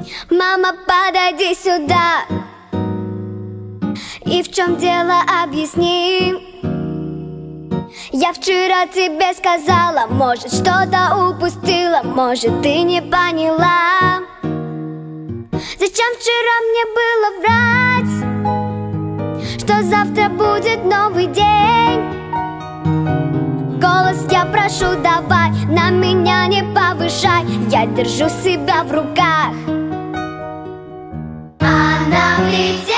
Мама, подойди сюда. И в чем дело, объясни. Я вчера тебе сказала, может, что-то упустила, может, ты не поняла. Зачем вчера мне было врать, что завтра будет новый день? Голос я прошу, давай, на меня не повышай, я держу себя в руках. А нам лететь